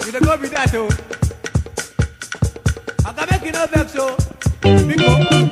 You dey go be that o. Oga make you no vex o. Biko.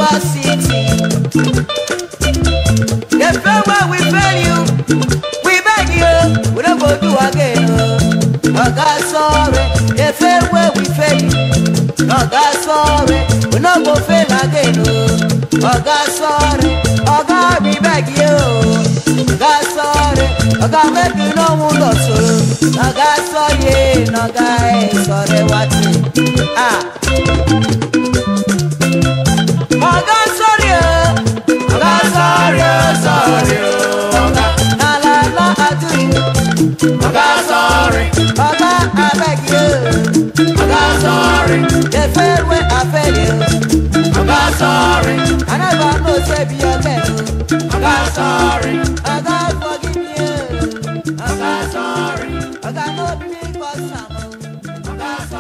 Lagos City. The fair where we fail you, we beg you, we don't go do again. Oh God, sorry. The fair where we fail you, oh God, sorry. We don't go fail again. Oh God, sorry. Oh God, we beg you. Oh God, sorry. Oh God, make you no one lost. Oh God, sorry. No God, sorry. What? Ah. Oh God, sorry. Oh God, sorry. Sorry. Oh God, na la la I do you. Oh God, sorry. Oh God, I beg you. Oh God, sorry. The fair way I fail you. Oh God, sorry. I never know say be again. Oh God, sorry. Oh God, forgive me. Oh God, sorry. Oh God, no big for some. Oh God, sorry.